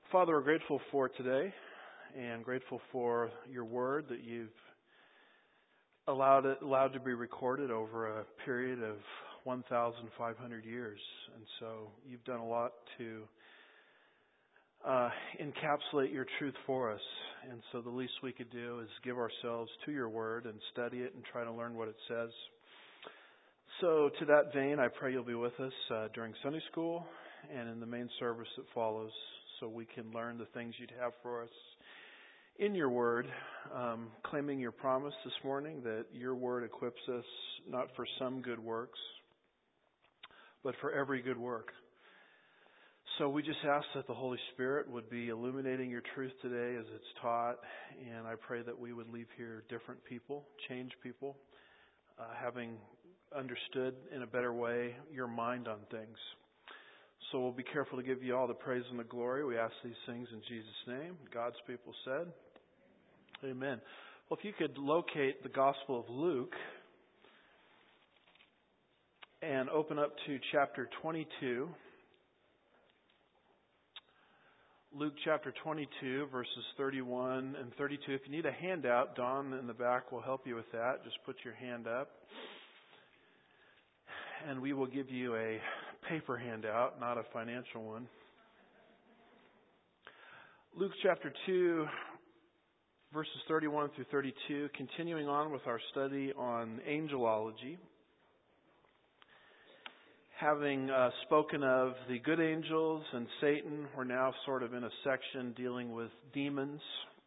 Father, we're grateful for today and grateful for your word that you've allowed to be recorded over a period of 1,500 years. And so you've done a lot to encapsulate your truth for us. And so the least we could do is give ourselves to your word and study it and try to learn what it says. So to that vein, I pray you'll be with us during Sunday school and in the main service that follows, so we can learn the things you'd have for us in your word, claiming your promise this morning that your word equips us not for some good works, but for every good work. So we just ask that the Holy Spirit would be illuminating your truth today as it's taught, and I pray that we would leave here different people, changed people, having understood in a better way your mind on things. So we'll be careful to give you all the praise and the glory. We ask these things in Jesus' name. God's people said, amen. Well, if you could locate the Gospel of Luke and open up to chapter 22. Luke chapter 22, verses 31 and 32. If you need a handout, Don in the back will help you with that. Just put your hand up. And we will give you a paper handout, not a financial one. Luke chapter 2, verses 31 through 32, continuing on with our study on angelology. Having spoken of the good angels and Satan, we're now sort of in a section dealing with demons.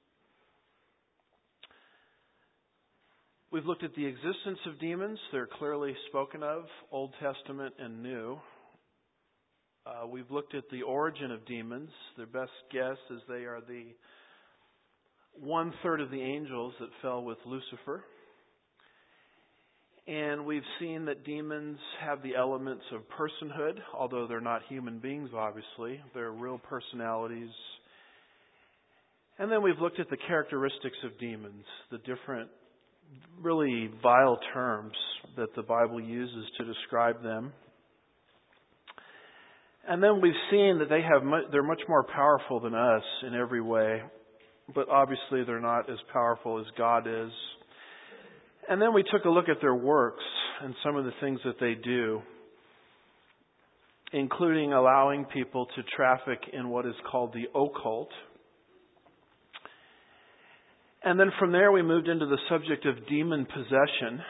We've looked at the existence of demons. They're clearly spoken of, Old Testament and New. We've looked at the origin of demons. Their best guess is they are the 1/3 of the angels that fell with Lucifer. And we've seen that demons have the elements of personhood, although they're not human beings, obviously. They're real personalities. And then we've looked at the characteristics of demons, the different really vile terms that the Bible uses to describe them. And then we've seen that they're much more powerful than us in every way, but obviously they're not as powerful as God is. And then we took a look at their works and some of the things that they do, including allowing people to traffic in what is called the occult. And then from there we moved into the subject of demon possession.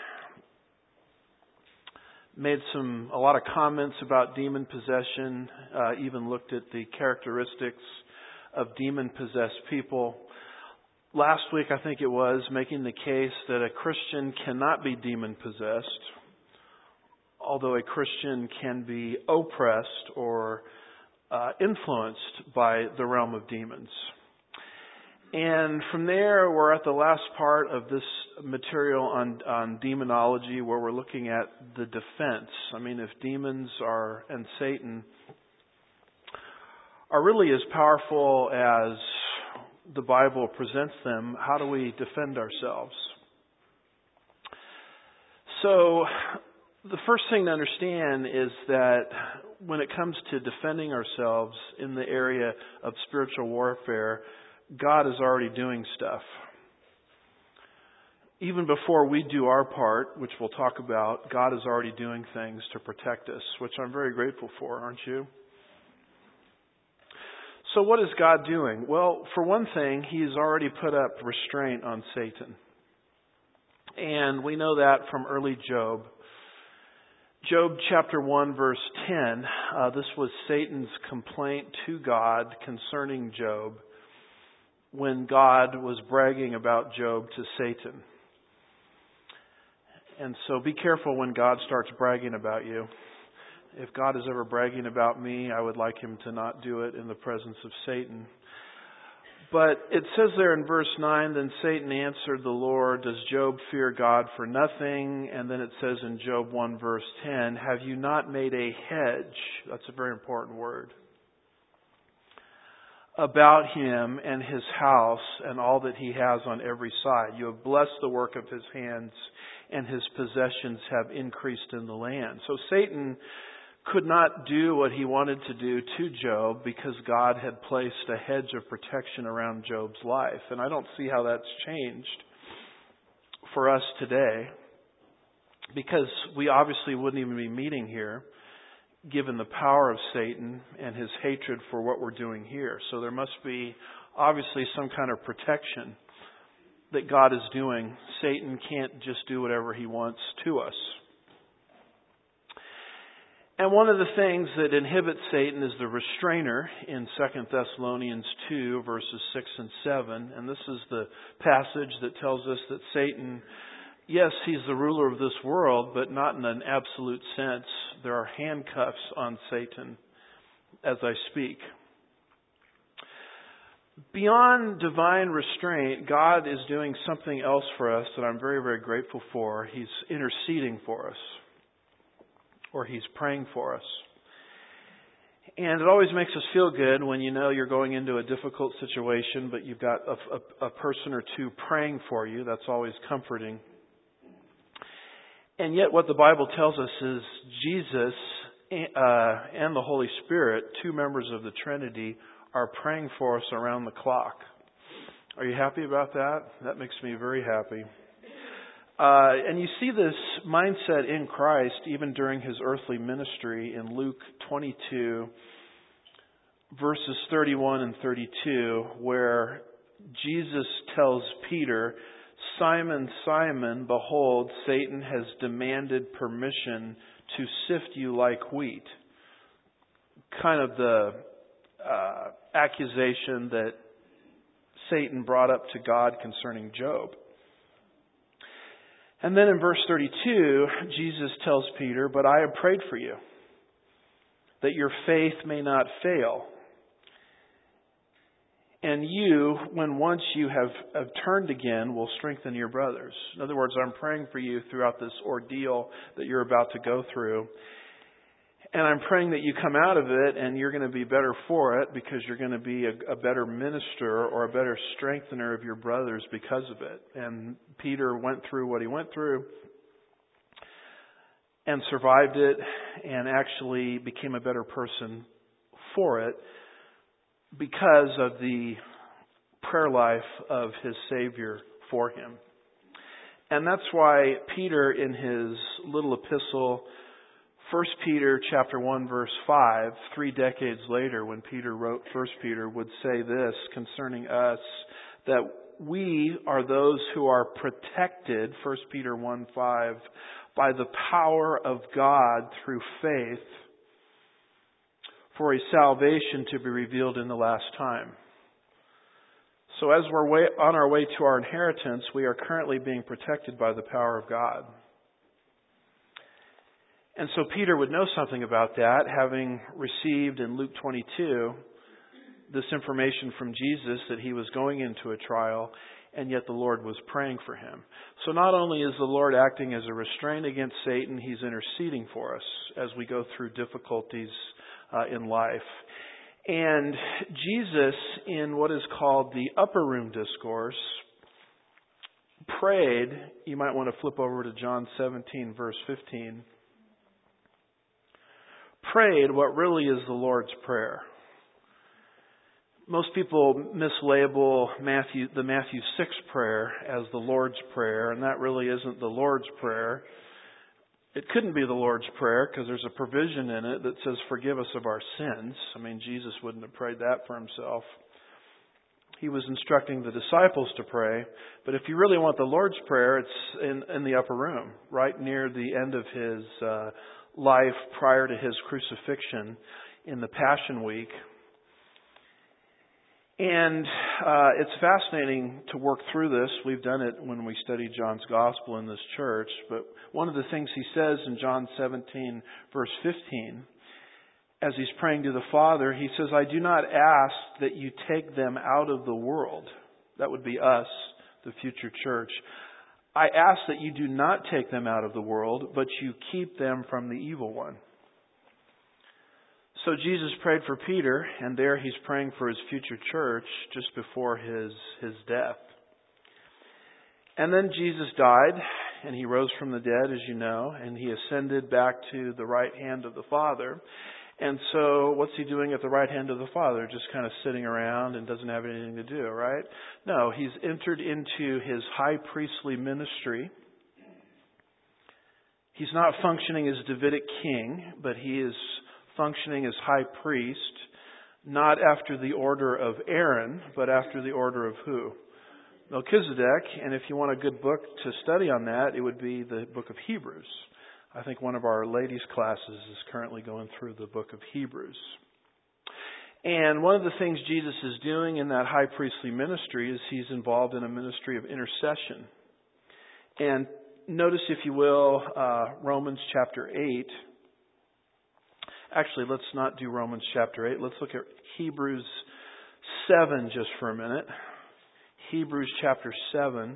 Made a lot of comments about demon possession, even looked at the characteristics of demon-possessed people. Last week, I think it was, making the case that a Christian cannot be demon-possessed, although a Christian can be oppressed or influenced by the realm of demons. And from there, we're at the last part of this material on demonology, where we're looking at the defense. I mean, if demons and Satan are really as powerful as the Bible presents them, how do we defend ourselves? So, the first thing to understand is that when it comes to defending ourselves in the area of spiritual warfare, God is already doing stuff. Even before we do our part, which we'll talk about, God is already doing things to protect us, which I'm very grateful for, aren't you? So what is God doing? Well, for one thing, He's already put up restraint on Satan. And we know that from early Job. Job chapter 1, verse 10, this was Satan's complaint to God concerning Job, when God was bragging about Job to Satan. And so be careful when God starts bragging about you. If God is ever bragging about me, I would like Him to not do it in the presence of Satan. But it says there in verse 9, then Satan answered the Lord, does Job fear God for nothing? And then it says in Job 1, verse 10, have you not made a hedge? That's a very important word. About him and his house and all that he has on every side. You have blessed the work of his hands, and his possessions have increased in the land. So Satan could not do what he wanted to do to Job because God had placed a hedge of protection around Job's life. And I don't see how that's changed for us today, because we obviously wouldn't even be meeting here given the power of Satan and his hatred for what we're doing here. So there must be obviously some kind of protection that God is doing. Satan can't just do whatever he wants to us. And one of the things that inhibits Satan is the restrainer in 2 Thessalonians 2, verses 6 and 7. And this is the passage that tells us that Satan, yes, he's the ruler of this world, but not in an absolute sense. There are handcuffs on Satan as I speak. Beyond divine restraint, God is doing something else for us that I'm very, very grateful for. He's interceding for us, or He's praying for us. And it always makes us feel good when you know you're going into a difficult situation, but you've got a person or two praying for you. That's always comforting. And yet what the Bible tells us is Jesus and the Holy Spirit, two members of the Trinity, are praying for us around the clock. Are you happy about that? That makes me very happy. And you see this mindset in Christ even during His earthly ministry in Luke 22, verses 31 and 32, where Jesus tells Peter, "Simon, Simon, behold, Satan has demanded permission to sift you like wheat." Kind of the accusation that Satan brought up to God concerning Job. And then in verse 32, Jesus tells Peter, "But I have prayed for you, that your faith may not fail. And you, when once you have turned again, will strengthen your brothers." In other words, I'm praying for you throughout this ordeal that you're about to go through. And I'm praying that you come out of it and you're going to be better for it, because you're going to be a better minister or a better strengthener of your brothers because of it. And Peter went through what he went through and survived it and actually became a better person for it because of the prayer life of his Savior for him. And that's why Peter, in his little epistle, 1 Peter chapter 1 verse 5, 3 decades later when Peter wrote 1 Peter, would say this concerning us, that we are those who are protected, 1 Peter 1:5, by the power of God through faith for a salvation to be revealed in the last time. So as we're on our way to our inheritance, we are currently being protected by the power of God. And so Peter would know something about that, having received in Luke 22 this information from Jesus that he was going into a trial, and yet the Lord was praying for him. So not only is the Lord acting as a restraint against Satan, He's interceding for us as we go through difficulties in life. And Jesus, in what is called the Upper Room Discourse, prayed. You might want to flip over to John 17, verse 15. Prayed what really is the Lord's Prayer. Most people mislabel the Matthew 6 prayer as the Lord's Prayer, and that really isn't the Lord's Prayer. It couldn't be the Lord's Prayer because there's a provision in it that says, "Forgive us of our sins." I mean, Jesus wouldn't have prayed that for Himself. He was instructing the disciples to pray. But if you really want the Lord's Prayer, it's in the upper room, right near the end of His life prior to His crucifixion in the Passion Week. And it's fascinating to work through this. We've done it when we study John's Gospel in this church. But one of the things he says in John 17, verse 15, as he's praying to the Father, he says, "I do not ask that you take them out of the world." That would be us, the future church. "I ask that you do not take them out of the world, but you keep them from the evil one." So Jesus prayed for Peter, and there he's praying for his future church just before his death. And then Jesus died. and He rose from the dead, as you know, and He ascended back to the right hand of the Father. And so what's He doing at the right hand of the Father? Just kind of sitting around and doesn't have anything to do, right? No, He's entered into His high priestly ministry. He's not functioning as Davidic king, but He is functioning as high priest, not after the order of Aaron, but after the order of who? Melchizedek. And if you want a good book to study on that, it would be the book of Hebrews. I think one of our ladies' classes is currently going through the book of Hebrews. And one of the things Jesus is doing in that high priestly ministry is He's involved in a ministry of intercession. And notice, if you will, Romans chapter 8. Actually, let's not do Romans chapter 8. Let's look at Hebrews 7 just for a minute. Hebrews chapter 7.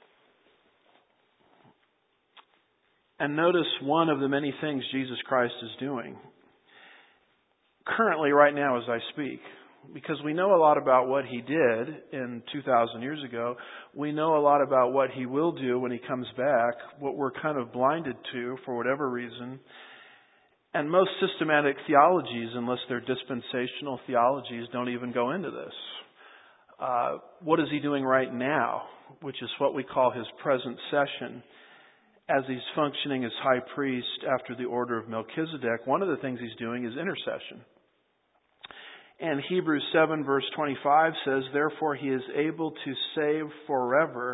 And notice one of the many things Jesus Christ is doing currently right now as I speak. Because we know a lot about what He did in 2,000 years ago. We know a lot about what He will do when He comes back. What we're kind of blinded to for whatever reason. And most systematic theologies, unless they're dispensational theologies, don't even go into this. What is He doing right now? Which is what we call His present session. As He's functioning as high priest after the order of Melchizedek, one of the things He's doing is intercession. And Hebrews 7 verse 25 says, "Therefore He is able to save forever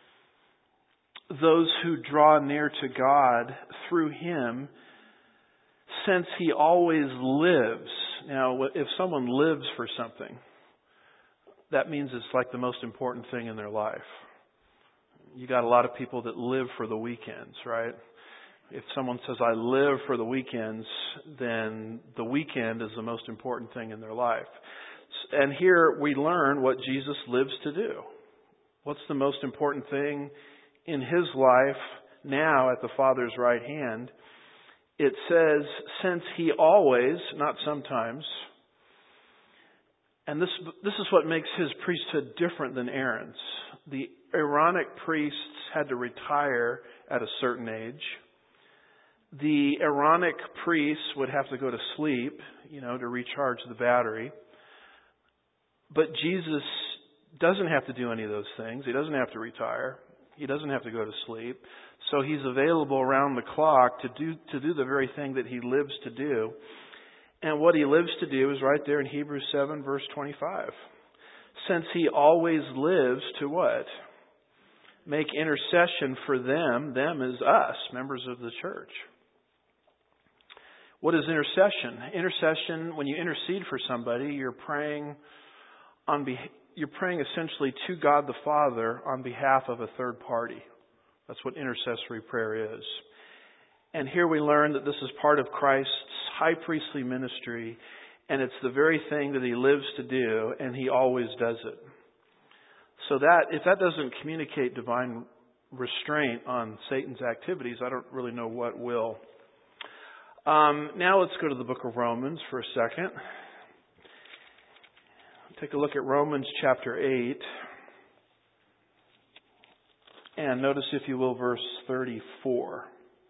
those who draw near to God through Him, since He always lives." Now, if someone lives for something, that means it's like the most important thing in their life. You got a lot of people that live for the weekends, right? If someone says, "I live for the weekends," then the weekend is the most important thing in their life. And here we learn what Jesus lives to do. What's the most important thing in His life now at the Father's right hand? It says, since He always, not sometimes, and this is what makes His priesthood different than Aaron's. The Aaronic priests had to retire at a certain age. The Aaronic priests would have to go to sleep, to recharge the battery. But Jesus doesn't have to do any of those things. He doesn't have to retire. He doesn't have to go to sleep. So He's available around the clock to do the very thing that He lives to do. And what He lives to do is right there in Hebrews 7 verse 25. Since He always lives to what? Make intercession for them. Them is us, members of the church. What is intercession? Intercession, when you intercede for somebody, you're praying essentially to God the Father on behalf of a third party. That's what intercessory prayer is. And here we learn that this is part of Christ's high priestly ministry, and it's the very thing that He lives to do, and He always does it. So that, if that doesn't communicate divine restraint on Satan's activities, I don't really know what will. Now let's go to the book of Romans for a second. Take a look at Romans chapter 8. And notice, if you will, verse 34.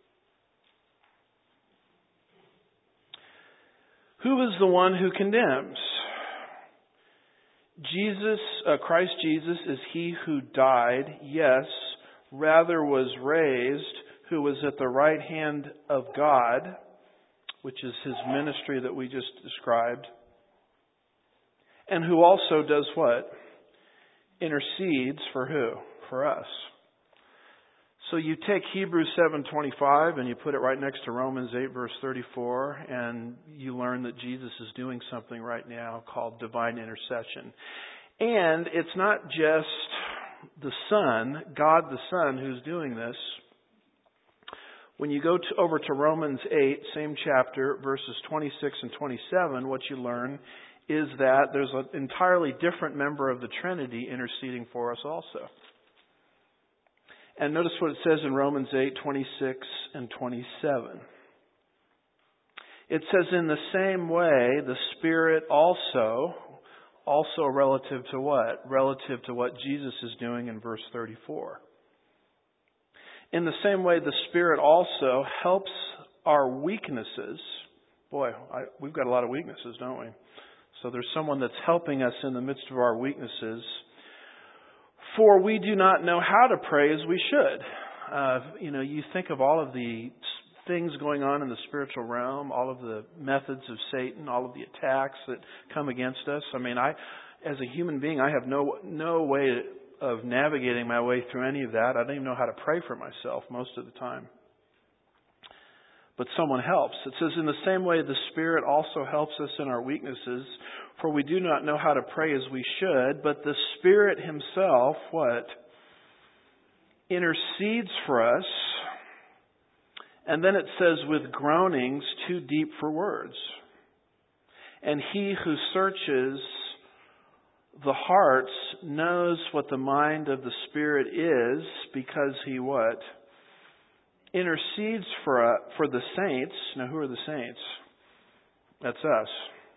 Who is the one who condemns? Christ Jesus is He who died, yes, rather was raised, who was at the right hand of God, which is His ministry that we just described, and who also does what? Intercedes for who? For us. So you take Hebrews 7:25 and you put it right next to Romans 8 verse 34, and you learn that Jesus is doing something right now called divine intercession. And it's not just the Son, God the Son, who's doing this. When you go over to Romans 8, same chapter, verses 26 and 27, what you learn is that there's an entirely different member of the Trinity interceding for us also. And notice what it says in Romans 8, 26 and 27. It says, in the same way, the Spirit also relative to what? Relative to what Jesus is doing in verse 34. In the same way, the Spirit also helps our weaknesses. Boy, we've got a lot of weaknesses, don't we? So there's someone that's helping us in the midst of our weaknesses. For we do not know how to pray as we should. You think of all of the things going on in the spiritual realm, all of the methods of Satan, all of the attacks that come against us. As a human being, I have no way of navigating my way through any of that. I don't even know how to pray for myself most of the time. But someone helps. It says, in the same way, the Spirit also helps us in our weaknesses, for we do not know how to pray as we should, but the Spirit Himself, what? Intercedes for us. And then it says, with groanings too deep for words. And He who searches the hearts knows what the mind of the Spirit is, because He what? Intercedes for the saints. Now, who are the saints? That's us.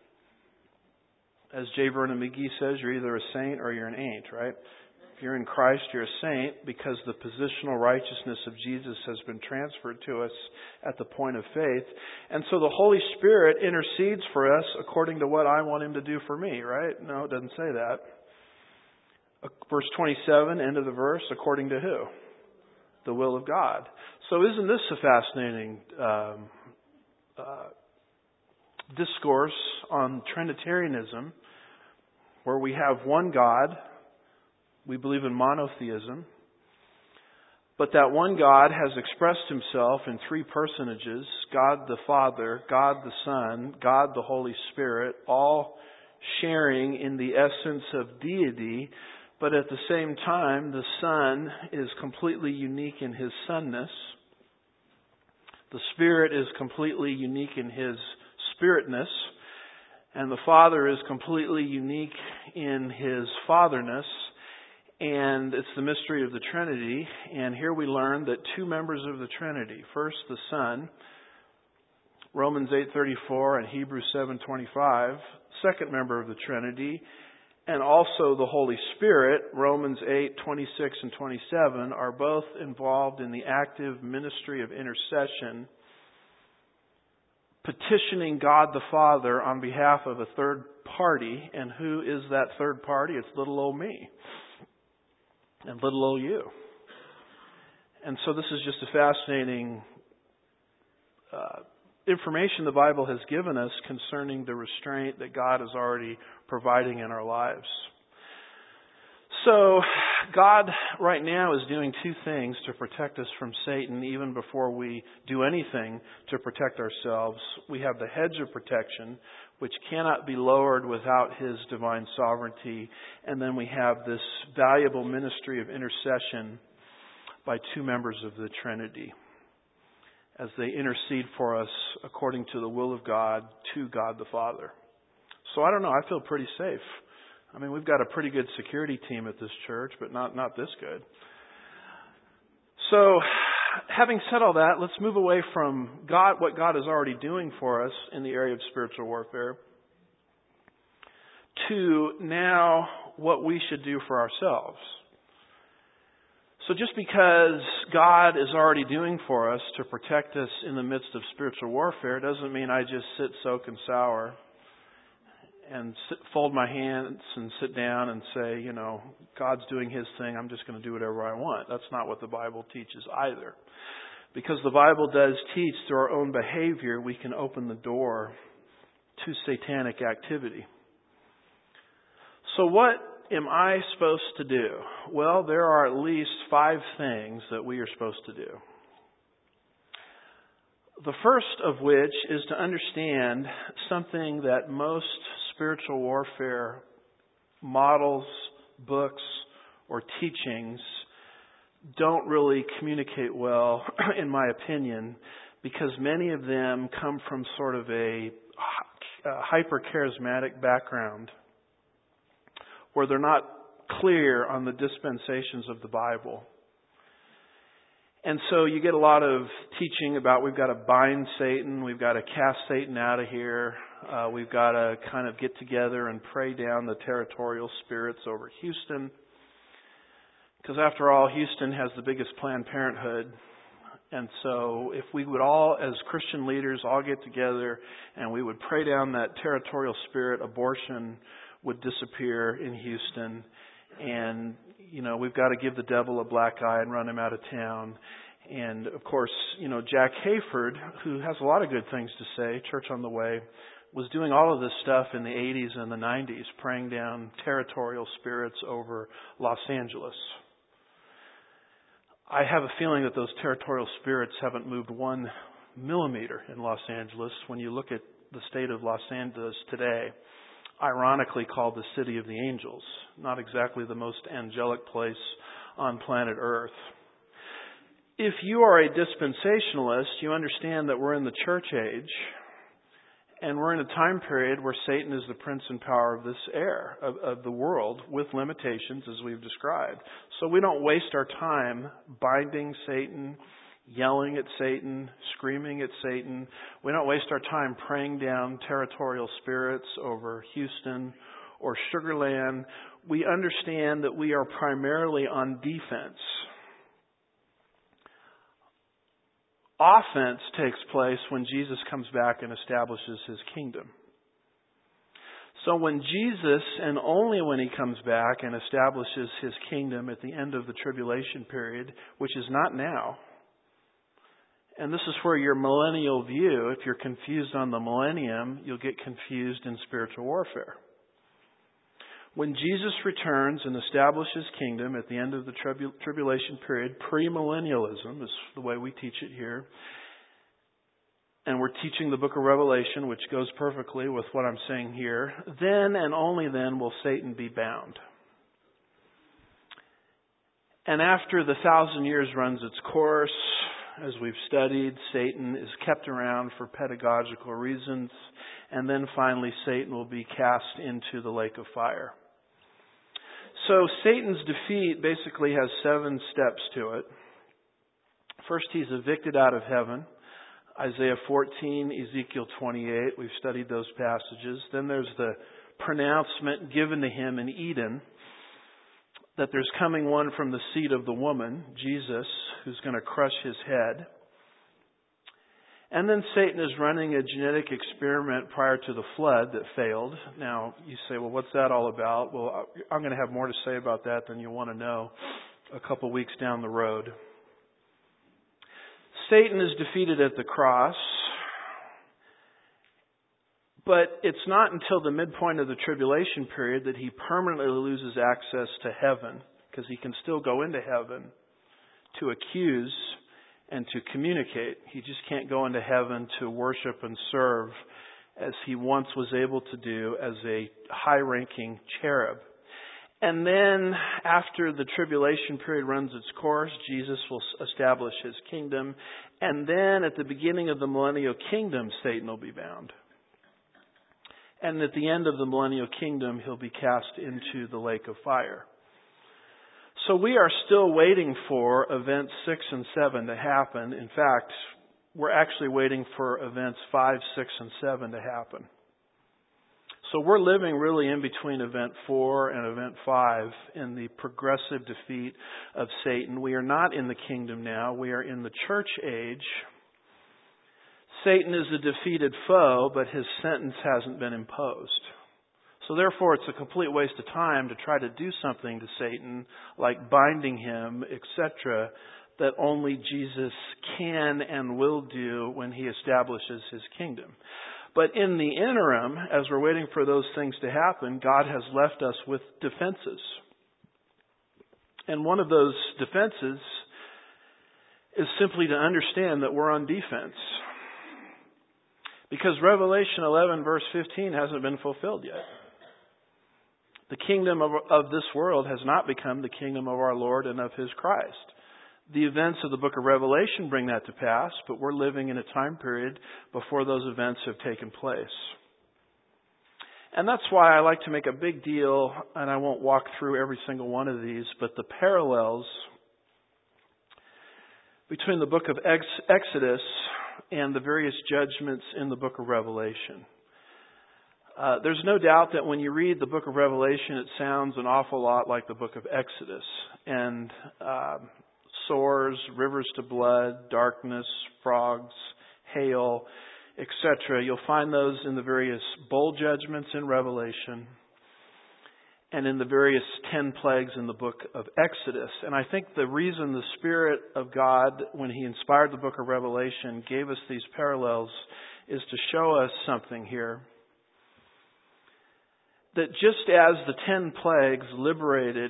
As J. Vernon McGee says, you're either a saint or you're an ain't, right? If you're in Christ, you're a saint because the positional righteousness of Jesus has been transferred to us at the point of faith. And so the Holy Spirit intercedes for us according to what I want Him to do for me, right? No, it doesn't say that. Verse 27, end of the verse, according to who? The will of God. So isn't this a fascinating discourse on Trinitarianism, where we have one God? We believe in monotheism. But that one God has expressed Himself in three personages, God the Father, God the Son, God the Holy Spirit, all sharing in the essence of deity. But at the same time, the Son is completely unique in His Sonness. The Spirit is completely unique in His Spiritness. And the Father is completely unique in His Fatherness. And it's the mystery of the Trinity. And here we learn that two members of the Trinity. First, the Son, Romans 8:34 and Hebrews 7:25. Second member of the Trinity, and also the Holy Spirit, Romans 8:26 and 27, are both involved in the active ministry of intercession, petitioning God the Father on behalf of a third party. And who is that third party? It's little old me. And little old you. And so this is just a fascinating information the Bible has given us concerning the restraint that God is already providing in our lives. So God right now is doing two things to protect us from Satan even before we do anything to protect ourselves. We have the hedge of protection, which cannot be lowered without His divine sovereignty. And then we have this valuable ministry of intercession by two members of the Trinity as they intercede for us according to the will of God to God the Father. So I don't know, I feel pretty safe. I mean, we've got a pretty good security team at this church, but not this good. So, having said all that, let's move away from God, what God is already doing for us in the area of spiritual warfare, to now what we should do for ourselves. So just because God is already doing for us to protect us in the midst of spiritual warfare doesn't mean I just sit, soak, and sour and fold my hands and sit down and say, God's doing His thing, I'm just going to do whatever I want. That's not what the Bible teaches either. Because the Bible does teach through our own behavior we can open the door to satanic activity. So what am I supposed to do? Well, there are at least 5 things that we are supposed to do. The first of which is to understand something that most spiritual warfare models, books, or teachings don't really communicate well, in my opinion, because many of them come from sort of a hyper-charismatic background where they're not clear on the dispensations of the Bible. And so you get a lot of teaching about we've got to bind Satan, we've got to cast Satan out of here, we've got to kind of get together and pray down the territorial spirits over Houston. Because after all, Houston has the biggest Planned Parenthood And so if we would all, as Christian leaders, all get together and we would pray down that territorial spirit, abortion would disappear in Houston. And, we've got to give the devil a black eye and run him out of town. And, of course, Jack Hayford, who has a lot of good things to say, Church on the Way, was doing all of this stuff in the 80s and the 90s, praying down territorial spirits over Los Angeles. I have a feeling that those territorial spirits haven't moved 1 millimeter in Los Angeles. When you look at the state of Los Angeles today, ironically called the City of the Angels, not exactly the most angelic place on planet Earth. If you are a dispensationalist, you understand that we're in the church age, and we're in a time period where Satan is the prince and power of this air, of the world, with limitations as we've described. So we don't waste our time binding Satan, yelling at Satan, screaming at Satan. We don't waste our time praying down territorial spirits over Houston or Sugar Land. We understand that we are primarily on defense. Offense takes place when Jesus comes back and establishes His kingdom. So when Jesus, and only when He comes back and establishes His kingdom at the end of the tribulation period, which is not now, and this is where your millennial view, if you're confused on the millennium, you'll get confused in spiritual warfare. When Jesus returns and establishes His kingdom at the end of the tribulation period, premillennialism is the way we teach it here, and we're teaching the book of Revelation, which goes perfectly with what I'm saying here, then and only then will Satan be bound. And after the 1,000 years runs its course, as we've studied, Satan is kept around for pedagogical reasons, and then finally Satan will be cast into the lake of fire. So Satan's defeat basically has 7 steps to it. First, he's evicted out of heaven. Isaiah 14, Ezekiel 28, we've studied those passages. Then there's the pronouncement given to him in Eden that there's coming one from the seed of the woman, Jesus, who's going to crush his head. And then Satan is running a genetic experiment prior to the flood that failed. Now, you say, well, what's that all about? Well, I'm going to have more to say about that than you want to know a couple weeks down the road. Satan is defeated at the cross, but it's not until the midpoint of the tribulation period that he permanently loses access to heaven, because he can still go into heaven to accuse and to communicate. He just can't go into heaven to worship and serve as he once was able to do as a high-ranking cherub. And then after the tribulation period runs its course, Jesus will establish His kingdom. And then at the beginning of the millennial kingdom, Satan will be bound. And at the end of the millennial kingdom, he'll be cast into the lake of fire. So we are still waiting for events 6 and 7 to happen. In fact, we're actually waiting for events 5, 6, and 7 to happen. So we're living really in between event 4 and event 5 in the progressive defeat of Satan. We are not in the kingdom now. We are in the church age. Satan is a defeated foe, but his sentence hasn't been imposed. So therefore, it's a complete waste of time to try to do something to Satan, like binding him, etc., that only Jesus can and will do when He establishes His kingdom. But in the interim, as we're waiting for those things to happen, God has left us with defenses. And one of those defenses is simply to understand that we're on defense. Because Revelation 11 verse 15 hasn't been fulfilled yet. The kingdom of this world has not become the kingdom of our Lord and of His Christ. The events of the book of Revelation bring that to pass, but we're living in a time period before those events have taken place. And that's why I like to make a big deal, and I won't walk through every single one of these, but the parallels between the book of Exodus and the various judgments in the book of Revelation. There's no doubt that when you read the book of Revelation, it sounds an awful lot like the book of Exodus. And swords, rivers to blood, darkness, frogs, hail, etc. You'll find those in the various bowl judgments in Revelation and in the various 10 plagues in the book of Exodus. And I think the reason the Spirit of God, when He inspired the book of Revelation, gave us these parallels is to show us something here. That just as the 10 plagues liberated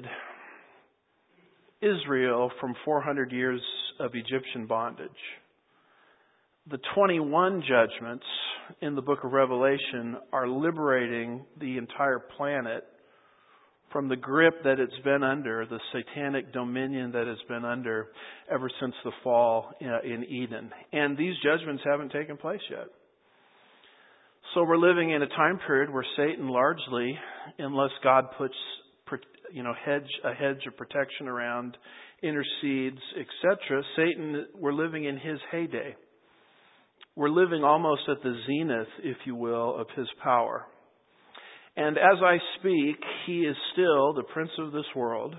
Israel from 400 years of Egyptian bondage, the 21 judgments in the book of Revelation are liberating the entire planet from the grip that it's been under, the satanic dominion that it's been under ever since the fall in Eden. And these judgments haven't taken place yet. So we're living in a time period where Satan largely, unless God puts a hedge of protection around, intercedes, etc., Satan, we're living in his heyday. We're living almost at the zenith, if you will, of his power. And as I speak, he is still the prince of this world,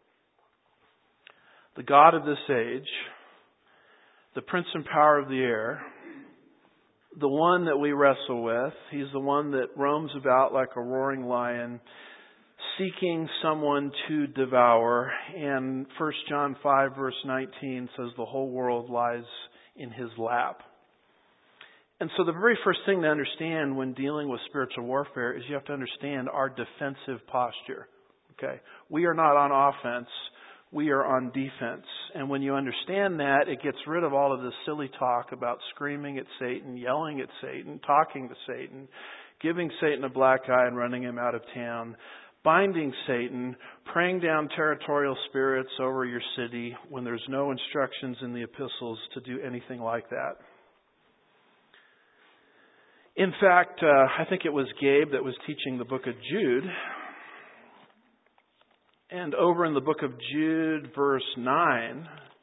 the God of this age, the prince and power of the air, the one that we wrestle with. He's the one that roams about like a roaring lion, seeking someone to devour. And 1 John 5 verse 19 says the whole world lies in his lap. And so the very first thing to understand when dealing with spiritual warfare is you have to understand our defensive posture. Okay? We are not on offense. We are on defense. And when you understand that, it gets rid of all of this silly talk about screaming at Satan, yelling at Satan, talking to Satan, giving Satan a black eye and running him out of town, binding Satan, praying down territorial spirits over your city when there's no instructions in the epistles to do anything like that. In fact, I think it was Gabe that was teaching the book of Jude. And over in the book of Jude, verse 9,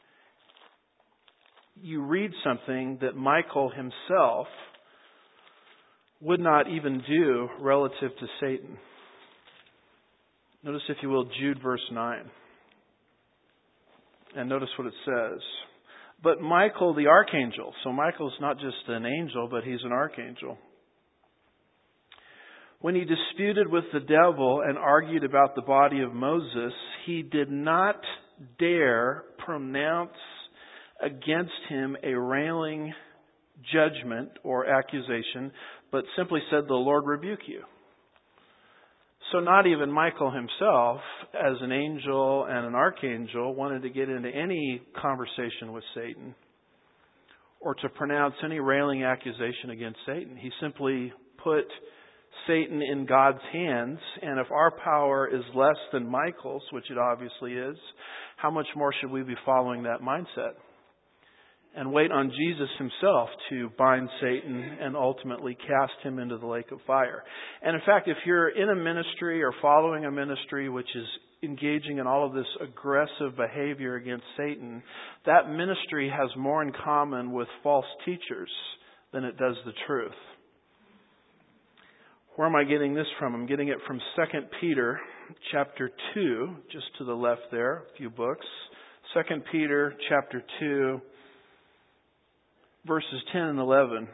you read something that Michael himself would not even do relative to Satan. Notice, if you will, Jude verse 9. And notice what it says. But Michael the archangel, so Michael's not just an angel, but he's an archangel. When he disputed with the devil and argued about the body of Moses, he did not dare pronounce against him a railing judgment or accusation, but simply said, "The Lord rebuke you." So not even Michael himself, as an angel and an archangel, wanted to get into any conversation with Satan or to pronounce any railing accusation against Satan. He simply put Satan in God's hands, and if our power is less than Michael's, which it obviously is, how much more should we be following that mindset? And wait on Jesus himself to bind Satan and ultimately cast him into the lake of fire. And in fact, if you're in a ministry or following a ministry which is engaging in all of this aggressive behavior against Satan, that ministry has more in common with false teachers than it does the truth. Where am I getting this from? I'm getting it from 2 Peter chapter 2, just to the left there, a few books. 2 Peter chapter 2, verses 10 and 11.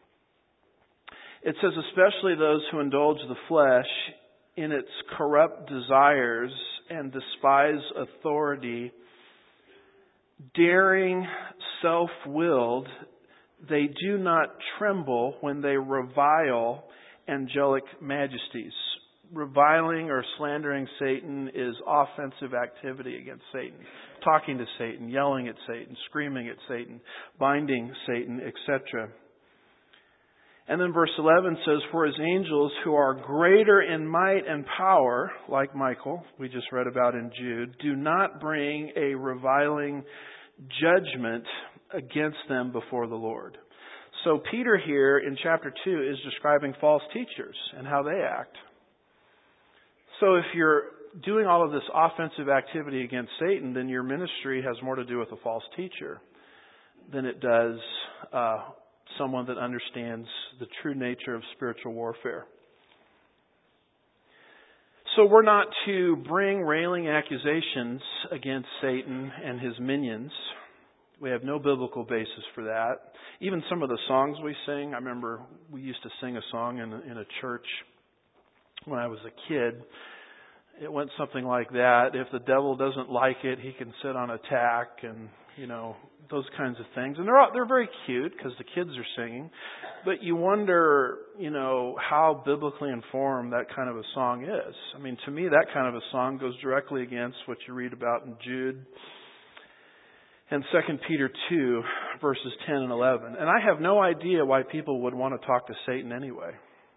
It says, especially those who indulge the flesh in its corrupt desires and despise authority, daring, self-willed, they do not tremble when they revile angelic majesties. Reviling or slandering Satan is offensive activity against Satan. Talking to Satan, yelling at Satan, screaming at Satan, binding Satan, etc. And then verse 11 says, for his angels who are greater in might and power, like Michael, we just read about in Jude, do not bring a reviling judgment against them before the Lord. So Peter here in chapter 2 is describing false teachers and how they act. So if you're doing all of this offensive activity against Satan, then your ministry has more to do with a false teacher than it does someone that understands the true nature of spiritual warfare. So we're not to bring railing accusations against Satan and his minions. We have no biblical basis for that. Even some of the songs we sing, I remember we used to sing a song in a church when I was a kid. It went something like that. If the devil doesn't like it, he can sit on a tack, and those kinds of things. And they're very cute because the kids are singing. But you wonder, how biblically informed that kind of a song is. I mean, to me, that kind of a song goes directly against what you read about in Jude and 2 Peter 2, verses 10 and 11. And I have no idea why people would want to talk to Satan anyway.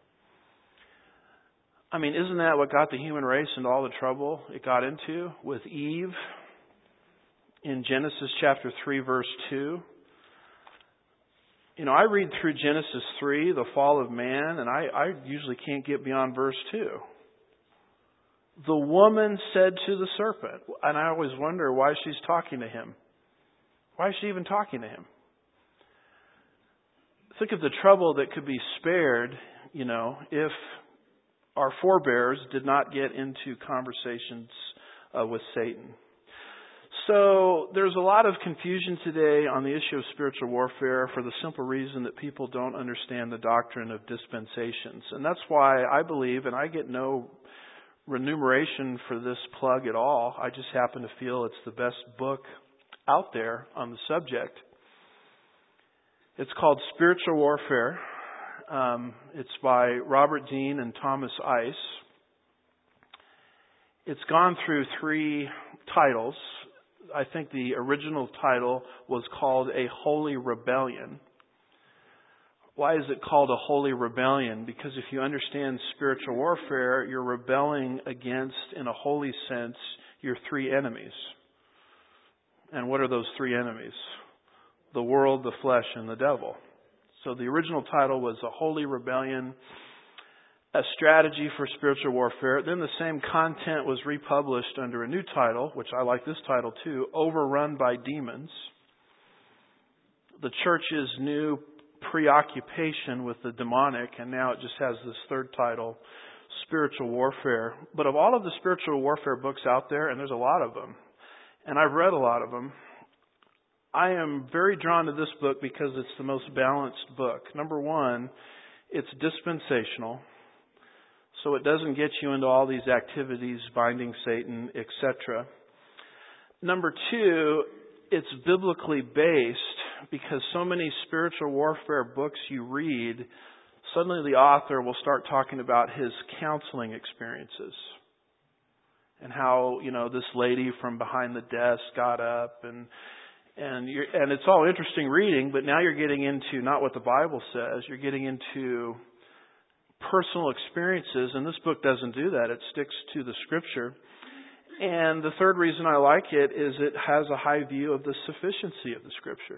I mean, isn't that what got the human race into all the trouble it got into with Eve in Genesis chapter 3, verse 2? I read through Genesis 3, the fall of man, and I usually can't get beyond verse 2. The woman said to the serpent, and I always wonder why she's talking to him. Why is she even talking to him? Think of the trouble that could be spared, if our forebears did not get into conversations with Satan. So there's a lot of confusion today on the issue of spiritual warfare for the simple reason that people don't understand the doctrine of dispensations. And that's why I believe, and I get no remuneration for this plug at all, I just happen to feel it's the best book out there on the subject. It's called Spiritual Warfare. It's by Robert Dean and Thomas Ice. It's gone through 3 titles. I think the original title was called A Holy Rebellion. Why is it called a holy rebellion? Because if you understand spiritual warfare, you're rebelling against, in a holy sense, your 3 enemies. And what are those 3 enemies? The world, the flesh, and the devil. So the original title was A Holy Rebellion, a strategy for spiritual warfare. Then the same content was republished under a new title, which I like this title too, Overrun by Demons. The church's new preoccupation with the demonic, and now it just has this third title, Spiritual Warfare. But of all of the spiritual warfare books out there, and there's a lot of them, and I've read a lot of them, I am very drawn to this book because it's the most balanced book. Number one, it's dispensational. So it doesn't get you into all these activities, binding Satan, etc. Number 2, it's biblically based because so many spiritual warfare books you read, suddenly the author will start talking about his counseling experiences. And how, this lady from behind the desk got up and it's all interesting reading, but now you're getting into not what the Bible says, you're getting into personal experiences, and this book doesn't do that. It sticks to the Scripture. And the third reason I like it is it has a high view of the sufficiency of the Scripture.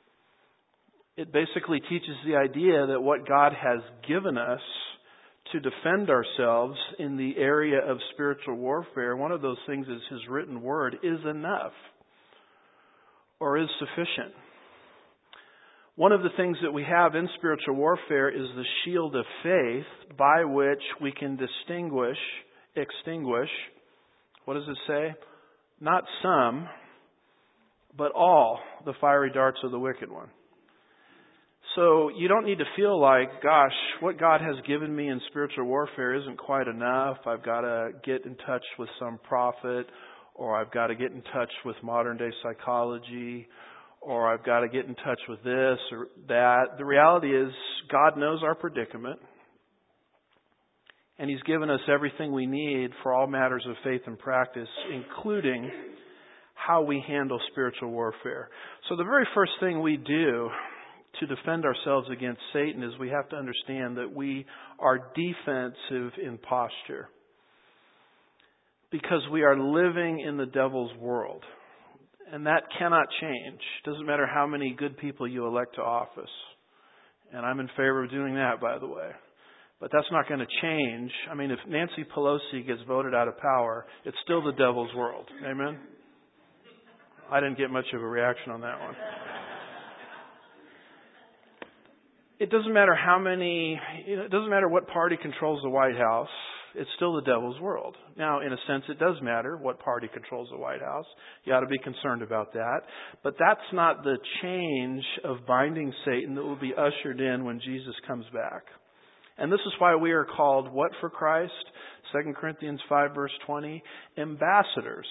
It basically teaches the idea that what God has given us to defend ourselves in the area of spiritual warfare, one of those things is His written word, is enough or is sufficient. One of the things that we have in spiritual warfare is the shield of faith by which we can extinguish, what does it say? Not some, but all the fiery darts of the wicked one. So you don't need to feel like, gosh, what God has given me in spiritual warfare isn't quite enough. I've got to get in touch with some prophet, or I've got to get in touch with modern day psychology, or I've got to get in touch with this or that. The reality is God knows our predicament, and He's given us everything we need for all matters of faith and practice, including how we handle spiritual warfare. So the very first thing we do to defend ourselves against Satan is we have to understand that we are defensive in posture, because we are living in the devil's world. And that cannot change. Doesn't matter how many good people you elect to office. And I'm in favor of doing that, by the way. But that's not going to change. I mean, if Nancy Pelosi gets voted out of power, it's still the devil's world. Amen? I didn't get much of a reaction on that one. It doesn't matter it doesn't matter what party controls the White House. It's still the devil's world. Now, in a sense, it does matter what party controls the White House. You ought to be concerned about that. But that's not the change of binding Satan that will be ushered in when Jesus comes back. And this is why we are called what for Christ? 2 Corinthians 5 verse 20, ambassadors.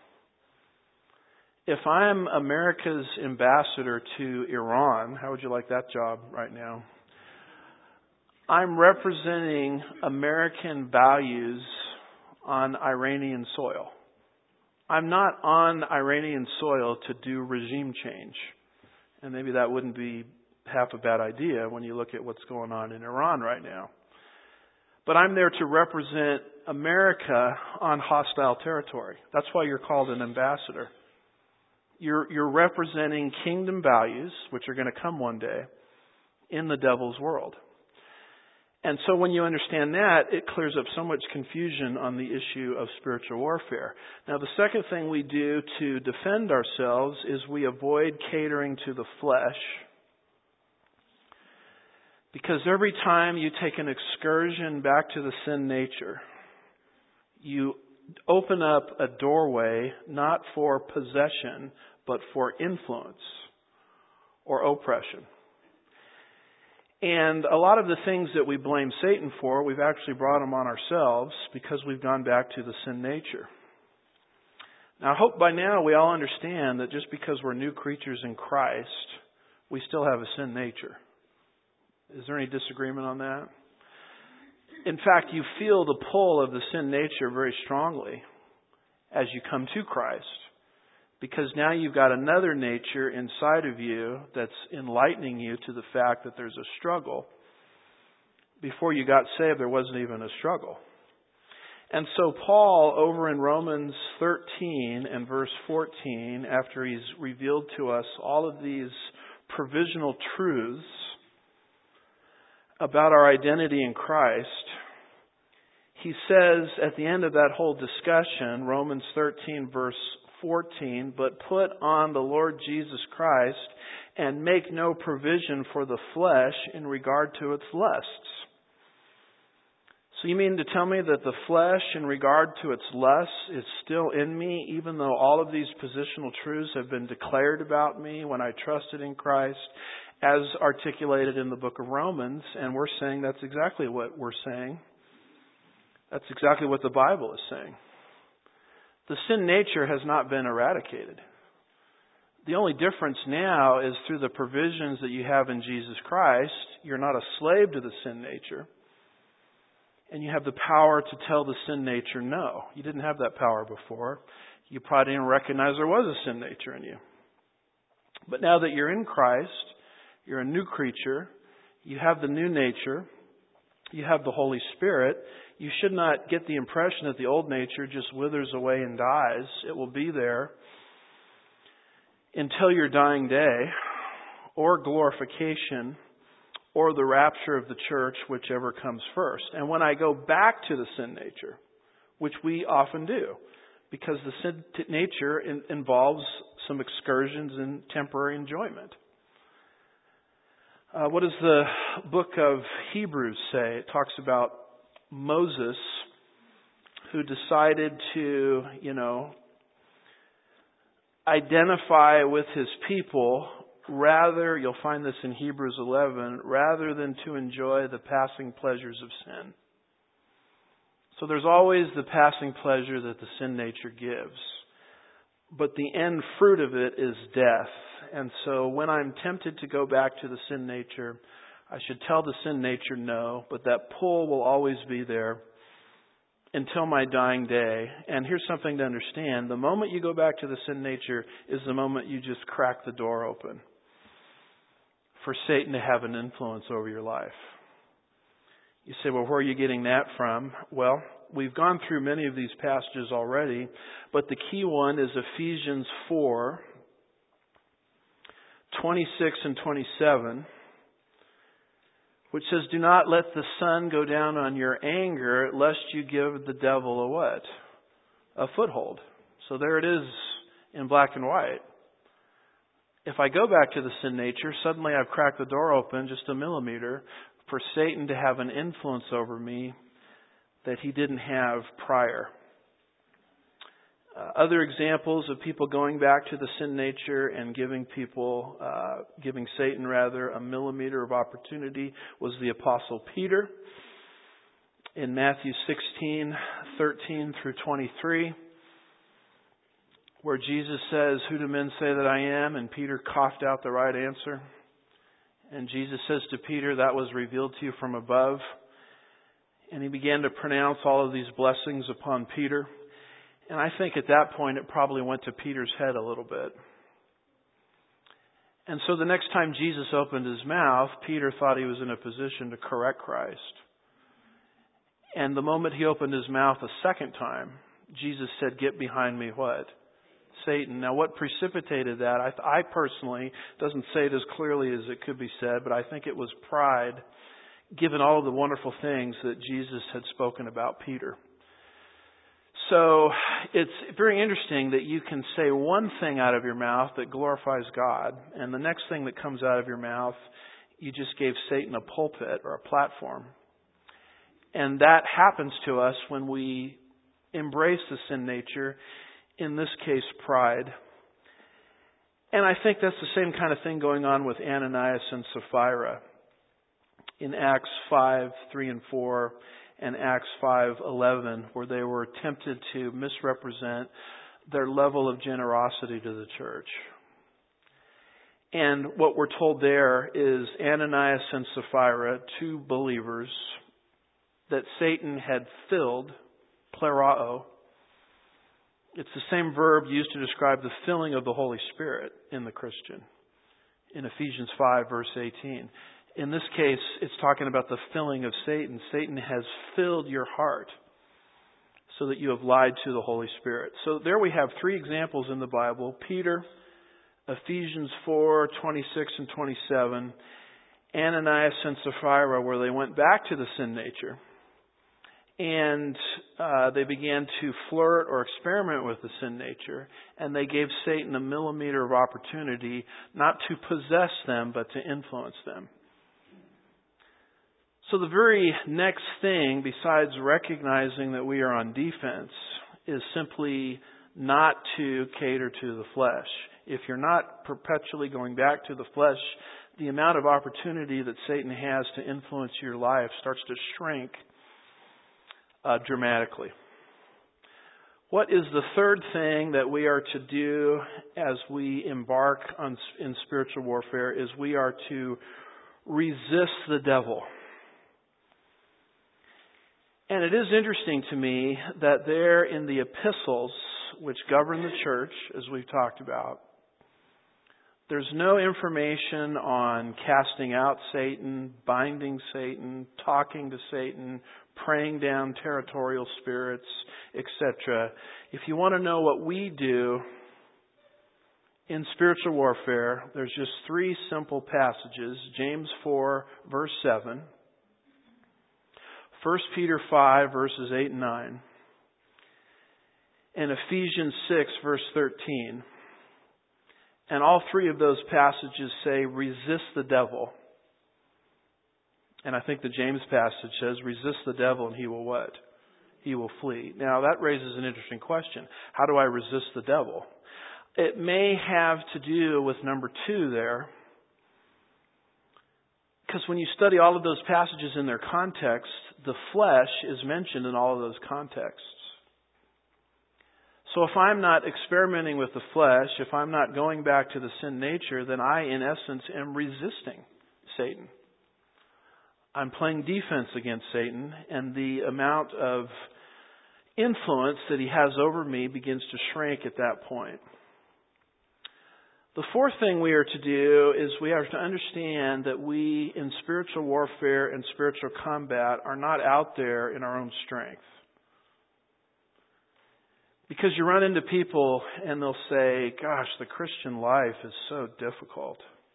If I'm America's ambassador to Iran, how would you like that job right now? I'm representing American values on Iranian soil. I'm not on Iranian soil to do regime change. And maybe that wouldn't be half a bad idea when you look at what's going on in Iran right now. But I'm there to represent America on hostile territory. That's why you're called an ambassador. You're representing kingdom values, which are going to come one day, in the devil's world. And so when you understand that, it clears up so much confusion on the issue of spiritual warfare. Now, the second thing we do to defend ourselves is we avoid catering to the flesh. Because every time you take an excursion back to the sin nature, you open up a doorway not for possession, but for influence or oppression. And a lot of the things that we blame Satan for, we've actually brought them on ourselves because we've gone back to the sin nature. Now, I hope by now we all understand that just because we're new creatures in Christ, we still have a sin nature. Is there any disagreement on that? In fact, you feel the pull of the sin nature very strongly as you come to Christ. Because now you've got another nature inside of you that's enlightening you to the fact that there's a struggle. Before you got saved, there wasn't even a struggle. And so Paul, over in Romans 13 and verse 14, after he's revealed to us all of these provisional truths about our identity in Christ, he says at the end of that whole discussion, Romans 13 verse 14, but put on the Lord Jesus Christ and make no provision for the flesh in regard to its lusts. So you mean to tell me that the flesh in regard to its lusts is still in me, even though all of these positional truths have been declared about me when I trusted in Christ, as articulated in the book of Romans? And we're saying that's exactly what we're saying. That's exactly what the Bible is saying. The sin nature has not been eradicated. The only difference now is through the provisions that you have in Jesus Christ, you're not a slave to the sin nature. And you have the power to tell the sin nature no. You didn't have that power before. You probably didn't recognize there was a sin nature in you. But now that you're in Christ, you're a new creature, you have the new nature, you have the Holy Spirit, you should not get the impression that the old nature just withers away and dies. It will be there until your dying day, or glorification, or the rapture of the church, whichever comes first. And when I go back to the sin nature, which we often do, because the sin nature involves some excursions in temporary enjoyment. What does the book of Hebrews say? It talks about Moses, who decided to, identify with his people rather, you'll find this in Hebrews 11, rather than to enjoy the passing pleasures of sin. So there's always the passing pleasure that the sin nature gives. But the end fruit of it is death. And so when I'm tempted to go back to the sin nature, I should tell the sin nature no, but that pull will always be there until my dying day. And here's something to understand. The moment you go back to the sin nature is the moment you just crack the door open for Satan to have an influence over your life. You say, well, where are you getting that from? Well, we've gone through many of these passages already, but the key one is Ephesians 4, 26 and 27, which says, do not let the sun go down on your anger, lest you give the devil a what? A foothold. So there it is in black and white. If I go back to the sin nature, suddenly I've cracked the door open just a millimeter for Satan to have an influence over me that he didn't have prior. Other examples of people going back to the sin nature and giving Satan a millimeter of opportunity was the Apostle Peter. In Matthew 16:13 through 23, where Jesus says, "Who do men say that I am?" And Peter coughed out the right answer. And Jesus says to Peter, "That was revealed to you from above." And he began to pronounce all of these blessings upon Peter. And I think at that point it probably went to Peter's head a little bit. And so the next time Jesus opened his mouth, Peter thought he was in a position to correct Christ. And the moment he opened his mouth a second time, Jesus said, "Get behind me," what? Satan. Now what precipitated that, I personally, doesn't say it as clearly as it could be said, but I think it was pride, given all of the wonderful things that Jesus had spoken about Peter. So it's very interesting that you can say one thing out of your mouth that glorifies God, and the next thing that comes out of your mouth, you just gave Satan a pulpit or a platform. And that happens to us when we embrace the sin nature, in this case, pride. And I think that's the same kind of thing going on with Ananias and Sapphira. In Acts 5:3 and 4 and Acts 5:11, where they were tempted to misrepresent their level of generosity to the church. And what we're told there is Ananias and Sapphira, two believers, that Satan had filled, plerao. It's the same verb used to describe the filling of the Holy Spirit in the Christian. In Ephesians 5, verse 18. In this case, it's talking about the filling of Satan. Satan has filled your heart so that you have lied to the Holy Spirit. So there we have three examples in the Bible. Peter, Ephesians 4:26 and 27, Ananias and Sapphira, where they went back to the sin nature. And they began to flirt or experiment with the sin nature. And they gave Satan a millimeter of opportunity not to possess them, but to influence them. So the very next thing, besides recognizing that we are on defense, is simply not to cater to the flesh. If you're not perpetually going back to the flesh, the amount of opportunity that Satan has to influence your life starts to shrink dramatically. What is the third thing that we are to do as we embark in spiritual warfare is we are to resist the devil. And it is interesting to me that there in the epistles, which govern the church, as we've talked about, there's no information on casting out Satan, binding Satan, talking to Satan, praying down territorial spirits, etc. If you want to know what we do in spiritual warfare, there's just three simple passages. James 4, verse 7. 1 Peter 5, verses 8 and 9. And Ephesians 6, verse 13. And all three of those passages say, resist the devil. And I think the James passage says, resist the devil and he will what? He will flee. Now that raises an interesting question. How do I resist the devil? It may have to do with number 2 there. Because when you study all of those passages in their context, the flesh is mentioned in all of those contexts. So if I'm not experimenting with the flesh, if I'm not going back to the sin nature, then I, in essence, am resisting Satan. I'm playing defense against Satan, and the amount of influence that he has over me begins to shrink at that point. The fourth thing we are to do is we are to understand that we, in spiritual warfare and spiritual combat, are not out there in our own strength. Because you run into people and they'll say, gosh, the Christian life is so difficult.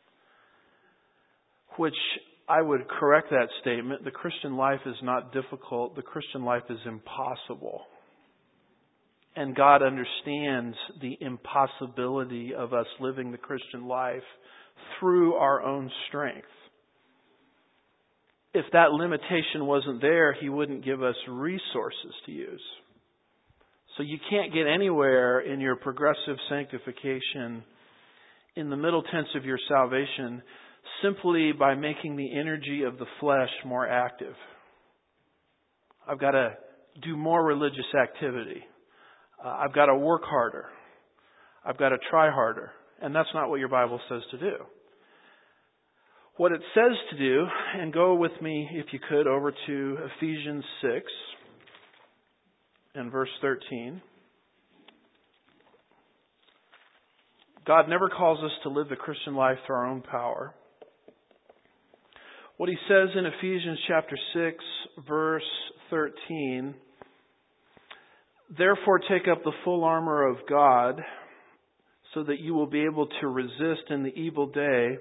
Which I would correct that statement. The Christian life is not difficult. The Christian life is impossible. And God understands the impossibility of us living the Christian life through our own strength. if that limitation wasn't there, He wouldn't give us resources to use. So you can't get anywhere in your progressive sanctification in the middle tense of your salvation simply by making the energy of the flesh more active. I've got to do more religious activity. I've got to work harder. I've got to try harder. And that's not what your Bible says to do. What it says to do, and go with me, if you could, over to Ephesians 6 and verse 13. God never calls us to live the Christian life through our own power. What He says in Ephesians chapter 6, verse 13, therefore take up the full armor of God so that you will be able to resist in the evil day.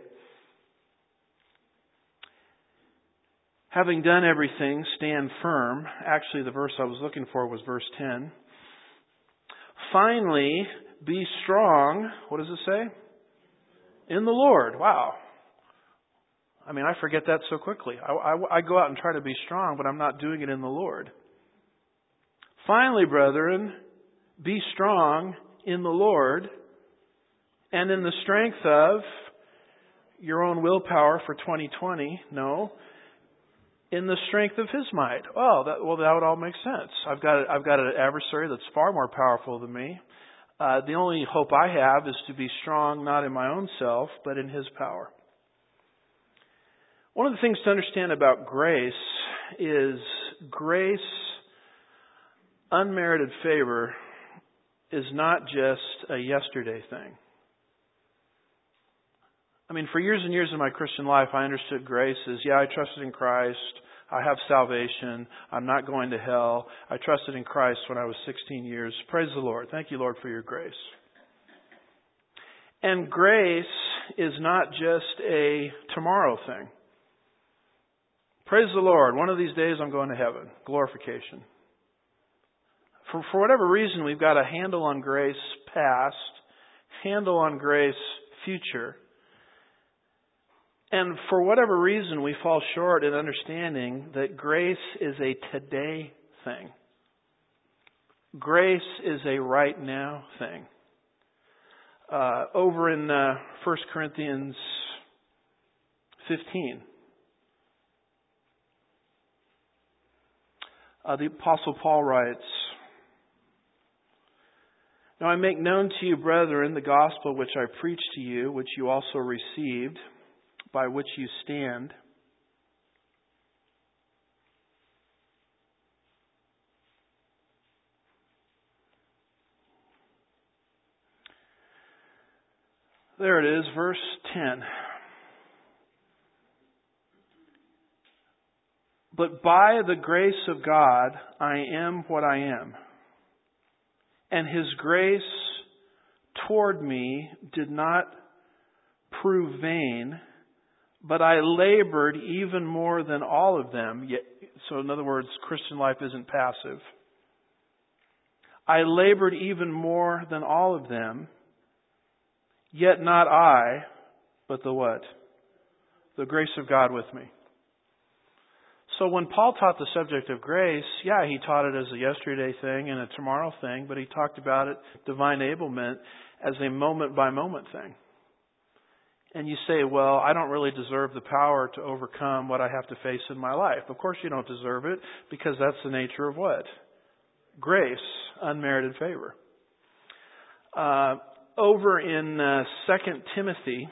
Having done everything, stand firm. Actually, the verse I was looking for was verse 10. Finally, be strong. What does it say? In the Lord. Wow. I mean, I forget that so quickly. I go out and try to be strong, but I'm not doing it in the Lord. Finally, brethren, be strong in the Lord and in the strength of your own willpower for 2020. No. In the strength of His might. That would all make sense. I've got an adversary that's far more powerful than me. The only hope I have is to be strong, not in my own self, but in His power. One of the things to understand about grace is grace, unmerited favor, is not just a yesterday thing. I mean, for years and years in my Christian life, I understood grace as, I trusted in Christ. I have salvation. I'm not going to hell. I trusted in Christ when I was 16 years. Praise the Lord. Thank you, Lord, for your grace. And grace is not just a tomorrow thing. Praise the Lord. One of these days I'm going to heaven. Glorification. For whatever reason, we've got a handle on grace past, handle on grace future. And for whatever reason, we fall short in understanding that grace is a today thing. Grace is a right now thing. Over in 1 Corinthians 15, the Apostle Paul writes, now I make known to you, brethren, the gospel which I preached to you, which you also received, by which you stand. There it is, verse 10. But by the grace of God, I am what I am. And His grace toward me did not prove vain, but I labored even more than all of them. So in other words, Christian life isn't passive. I labored even more than all of them, yet not I, but the what? The grace of God with me. So when Paul taught the subject of grace, he taught it as a yesterday thing and a tomorrow thing, but he talked about it, divine enablement, as a moment-by-moment thing. And you say, well, I don't really deserve the power to overcome what I have to face in my life. Of course you don't deserve it, because that's the nature of what? Grace, unmerited favor. Over in 2 Timothy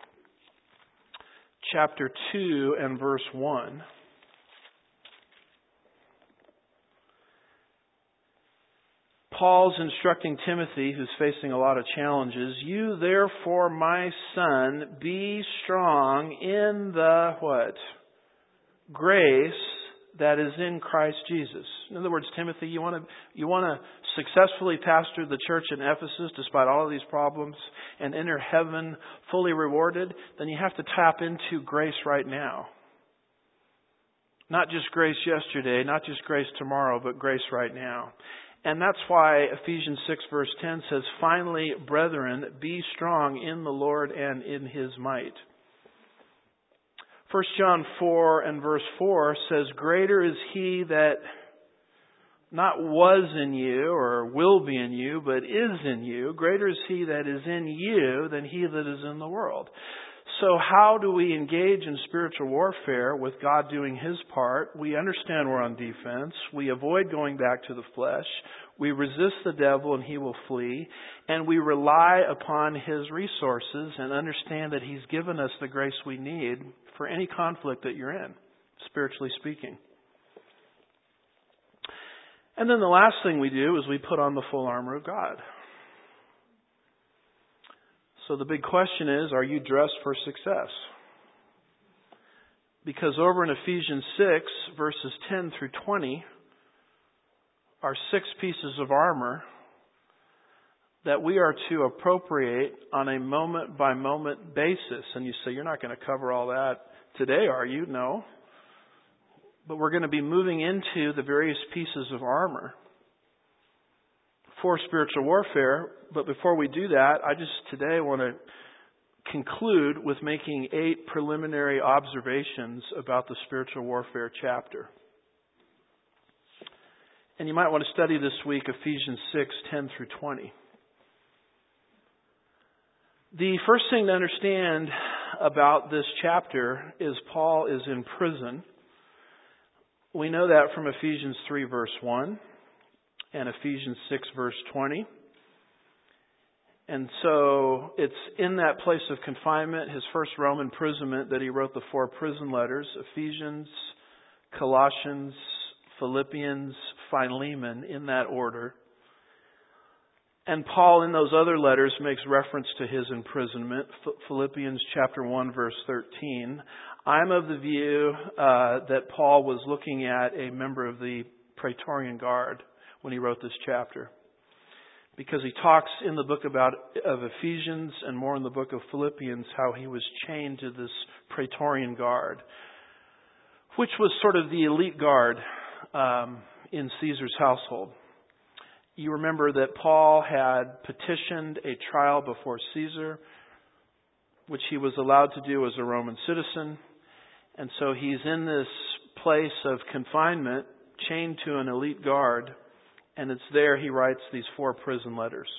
chapter 2 and verse 1, Paul's instructing Timothy, who's facing a lot of challenges, you therefore, my son, be strong in the what? Grace that is in Christ Jesus. In other words, Timothy, you want to successfully pastor the church in Ephesus despite all of these problems and enter heaven fully rewarded, then you have to tap into grace right now. Not just grace yesterday, not just grace tomorrow, but grace right now. And that's why Ephesians 6 verse 10 says, finally, brethren, be strong in the Lord and in His might. 1 John 4 and verse 4 says, "Greater is he that not was in you or will be in you, but is in you. Greater is he that is in you than he that is in the world." So how do we engage in spiritual warfare with God doing His part? We understand we're on defense. We avoid going back to the flesh. We resist the devil and he will flee. And we rely upon His resources and understand that He's given us the grace we need for any conflict that you're in, spiritually speaking. And then the last thing we do is we put on the full armor of God. So the big question is, are you dressed for success? Because over in Ephesians 6, verses 10 through 20, are 6 pieces of armor that we are to appropriate on a moment-by-moment basis. And you say, you're not going to cover all that today, are you? No. But we're going to be moving into the various pieces of armor for spiritual warfare. But before we do that, I just today want to conclude with making 8 preliminary observations about the spiritual warfare chapter. And you might want to study this week Ephesians 6, 10 through 20. The first thing to understand about this chapter is Paul is in prison. We know that from Ephesians 3, verse 1 and Ephesians 6, verse 20. And so it's in that place of confinement, his first Roman imprisonment, that he wrote the 4 prison letters: Ephesians, Colossians, Philippians, Philemon, in that order. And Paul, in those other letters, makes reference to his imprisonment. Philippians chapter 1, verse 13. I'm of the view that Paul was looking at a member of the Praetorian Guard when he wrote this chapter, because he talks in the book of Ephesians and more in the book of Philippians how he was chained to this Praetorian Guard, which was sort of the elite guard in Caesar's household. You remember that Paul had petitioned a trial before Caesar, which he was allowed to do as a Roman citizen. And so he's in this place of confinement, chained to an elite guard, and it's there he writes these 4 prison letters.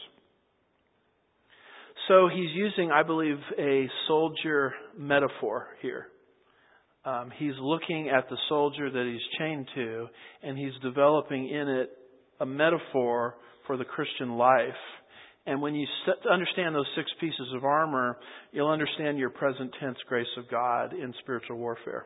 So he's using, I believe, a soldier metaphor here. He's looking at the soldier that he's chained to, and he's developing in it a metaphor for the Christian life. And when you understand those 6 pieces of armor, you'll understand your present tense grace of God in spiritual warfare.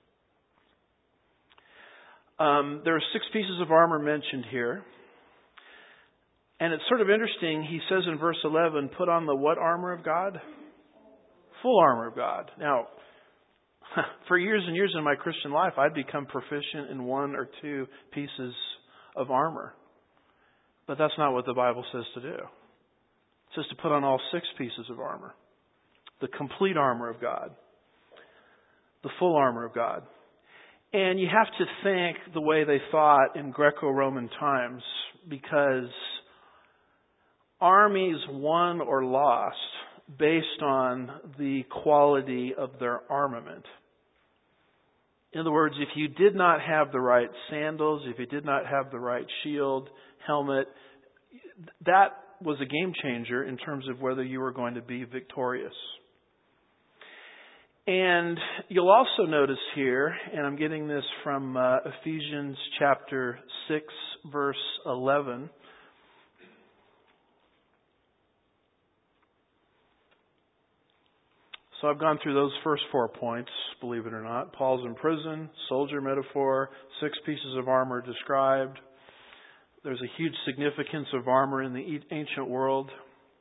There are 6 pieces of armor mentioned here. And it's sort of interesting. He says in verse 11, put on the what armor of God? Full armor of God. Now, for years and years in my Christian life, I'd become proficient in 1 or 2 pieces of armor. But that's not what the Bible says to do. It says to put on all 6 pieces of armor. The complete armor of God. The full armor of God. And you have to think the way they thought in Greco-Roman times, because armies won or lost based on the quality of their armament. In other words, if you did not have the right sandals, if you did not have the right shield, helmet, that was a game changer in terms of whether you were going to be victorious. And you'll also notice here, and I'm getting this from Ephesians chapter 6, verse 11. So I've gone through those first 4 points, believe it or not. Paul's in prison, soldier metaphor, 6 pieces of armor described. There's a huge significance of armor in the ancient world.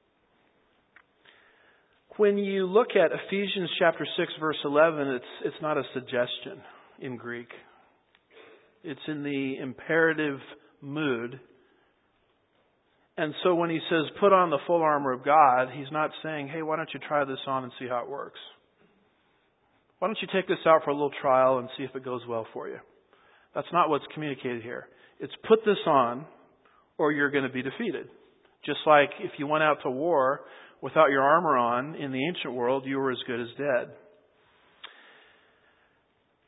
When you look at Ephesians chapter 6, verse 11, it's not a suggestion in Greek. It's in the imperative mood. And so when he says, put on the full armor of God, he's not saying, hey, why don't you try this on and see how it works? Why don't you take this out for a little trial and see if it goes well for you? That's not what's communicated here. It's put this on or you're going to be defeated. Just like if you went out to war without your armor on in the ancient world, you were as good as dead.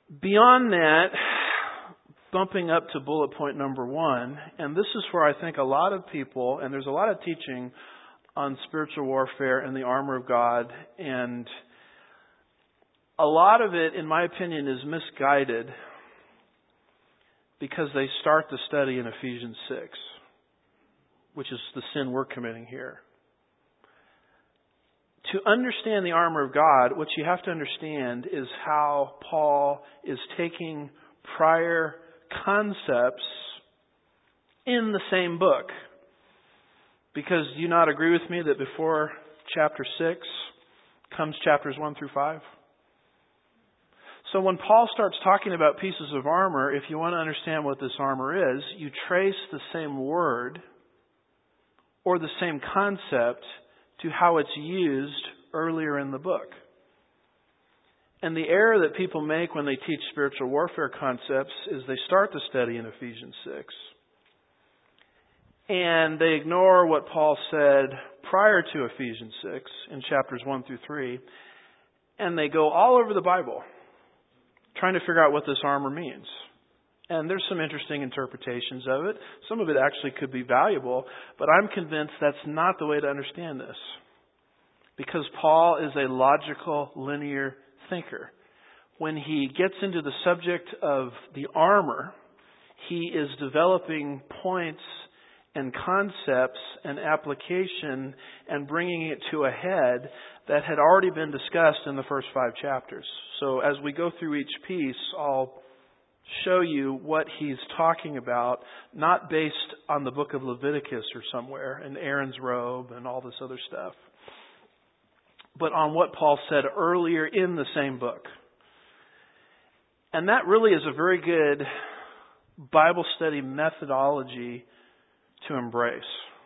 Beyond that, bumping up to bullet point number 1, and this is where I think a lot of people, and there's a lot of teaching on spiritual warfare and the armor of God, and a lot of it, in my opinion, is misguided because they start the study in Ephesians 6, which is the sin we're committing here. To understand the armor of God, what you have to understand is how Paul is taking prior concepts in the same book. Because do you not agree with me that before chapter 6 comes chapters 1 through 5? So when Paul starts talking about pieces of armor, if you want to understand what this armor is, you trace the same word or the same concept to how it's used earlier in the book. And the error that people make when they teach spiritual warfare concepts is they start the study in Ephesians 6. And they ignore what Paul said prior to Ephesians 6 in chapters 1 through 3. And they go all over the Bible trying to figure out what this armor means. And there's some interesting interpretations of it. Some of it actually could be valuable, but I'm convinced that's not the way to understand this. Because Paul is a logical, linear thinker. When he gets into the subject of the armor, he is developing points and concepts and application and bringing it to a head that had already been discussed in the first 5 chapters. So as we go through each piece, I'll show you what he's talking about, not based on the book of Leviticus or somewhere, and Aaron's robe and all this other stuff, but on what Paul said earlier in the same book. And that really is a very good Bible study methodology to embrace.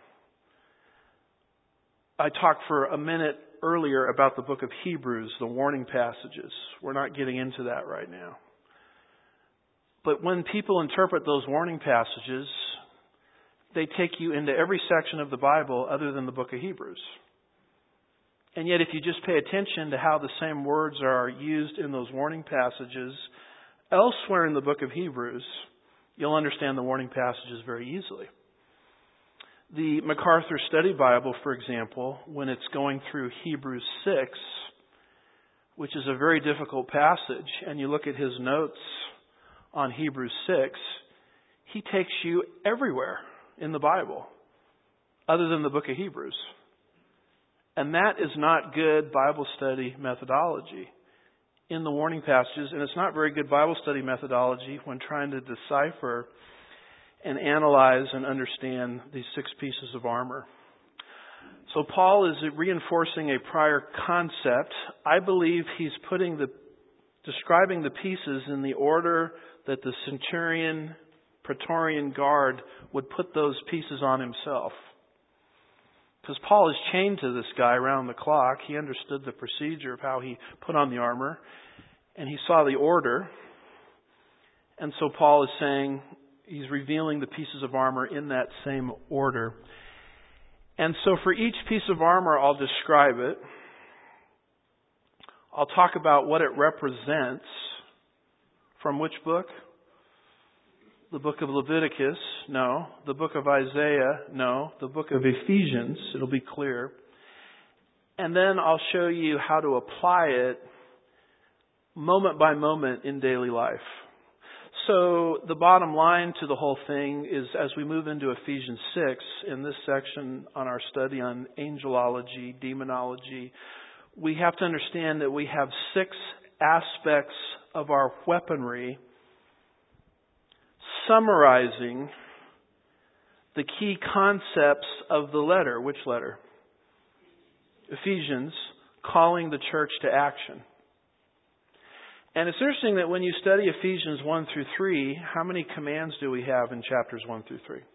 I talked for a minute earlier about the book of Hebrews, the warning passages. We're not getting into that right now. But when people interpret those warning passages, they take you into every section of the Bible other than the book of Hebrews. And yet if you just pay attention to how the same words are used in those warning passages elsewhere in the book of Hebrews, you'll understand the warning passages very easily. The MacArthur Study Bible, for example, when it's going through Hebrews 6, which is a very difficult passage, and you look at his notes on Hebrews 6, he takes you everywhere in the Bible other than the book of Hebrews. And that is not good Bible study methodology in the warning passages, and it's not very good Bible study methodology when trying to decipher and analyze and understand these 6 pieces of armor. So Paul is reinforcing a prior concept. I believe he's describing the pieces in the order that the centurion, Praetorian Guard would put those pieces on himself. Because Paul is chained to this guy around the clock. He understood the procedure of how he put on the armor. And he saw the order. And so Paul is saying, he's revealing the pieces of armor in that same order. And so for each piece of armor, I'll describe it. I'll talk about what it represents. From which book? The book of Leviticus? No. The book of Isaiah? No. The book of Ephesians? It'll be clear. And then I'll show you how to apply it moment by moment in daily life. So the bottom line to the whole thing is, as we move into Ephesians 6, in this section on our study on angelology, demonology, we have to understand that we have 6 aspects of our weaponry summarizing the key concepts of the letter. Which letter? Ephesians, calling the church to action. And it's interesting that when you study Ephesians 1 through 3, how many commands do we have in chapters 1 through 3?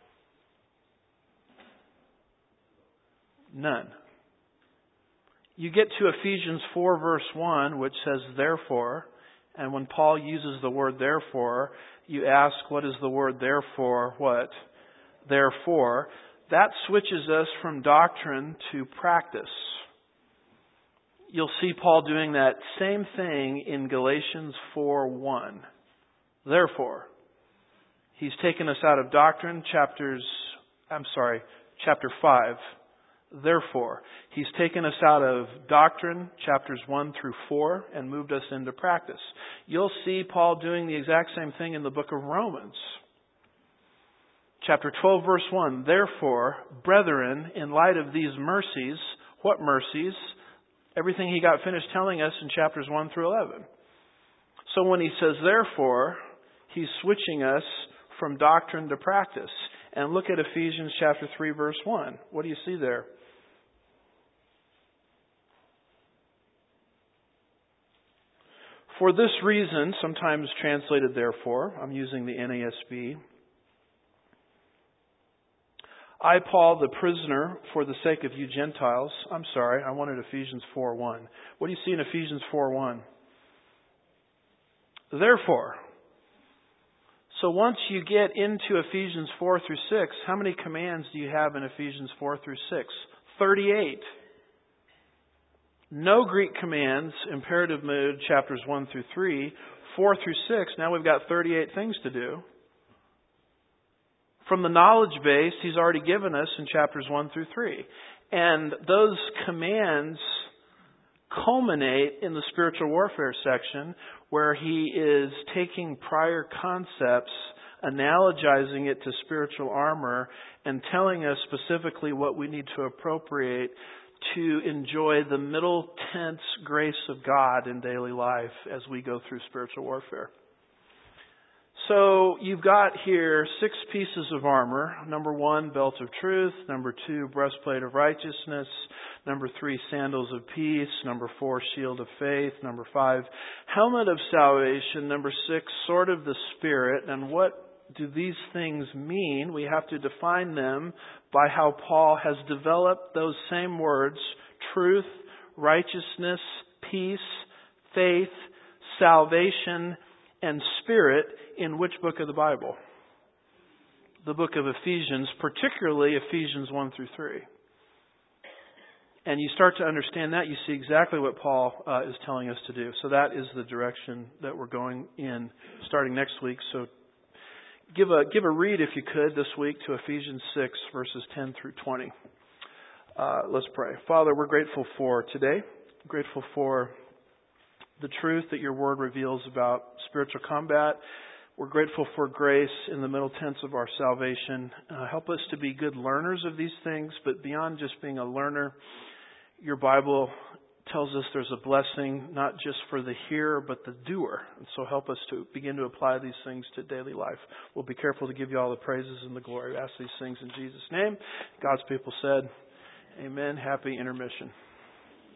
None. You get to Ephesians 4 verse 1, which says, therefore, and when Paul uses the word therefore, you ask, what is the word therefore? What? Therefore. That switches us from doctrine to practice. you'll see Paul doing that same thing in Galatians 4:1. Therefore, he's taken us out of doctrine, chapter 5. Therefore, he's taken us out of doctrine, chapters 1 through 4, and moved us into practice. You'll see Paul doing the exact same thing in the book of Romans. Chapter 12, verse 1. Therefore, brethren, in light of these mercies, what mercies? Everything he got finished telling us in chapters 1 through 11. So when he says therefore, he's switching us from doctrine to practice. And look at Ephesians chapter 3, verse 1. What do you see there? For this reason, sometimes translated therefore, I'm using the NASB. I, Paul, the prisoner, for the sake of you Gentiles. I wanted Ephesians 4:1. What do you see in Ephesians 4:1? Therefore. So once you get into Ephesians 4 through 6, how many commands do you have in Ephesians 4 through 6? 38. No Greek commands, imperative mood, chapters 1 through 3. 4 through 6, now we've got 38 things to do. From the knowledge base, he's already given us in chapters 1 through 3. And those commands culminate in the spiritual warfare section where he is taking prior concepts, analogizing it to spiritual armor, and telling us specifically what we need to appropriate to enjoy the middle tense grace of God in daily life as we go through spiritual warfare. So you've got here 6 pieces of armor. Number 1, belt of truth. Number 2, breastplate of righteousness. Number 3, sandals of peace. Number 4, shield of faith. Number 5, helmet of salvation. Number 6, sword of the Spirit. And what do these things mean? We have to define them by how Paul has developed those same words: truth, righteousness, peace, faith, salvation, and Spirit in which book of the Bible? The book of Ephesians, particularly Ephesians 1 through 3. And you start to understand that, you see exactly what Paul is telling us to do. So that is the direction that we're going in starting next week. So give a read, if you could, this week to Ephesians 6, verses 10 through 20. Let's pray. Father, we're grateful for today. Grateful for the truth that your word reveals about spiritual combat. We're grateful for grace in the middle tense of our salvation. Help us to be good learners of these things, but beyond just being a learner, your Bible tells us there's a blessing not just for the hearer, but the doer. And so help us to begin to apply these things to daily life. We'll be careful to give you all the praises and the glory. We ask these things in Jesus' name. God's people said, amen. Happy intermission.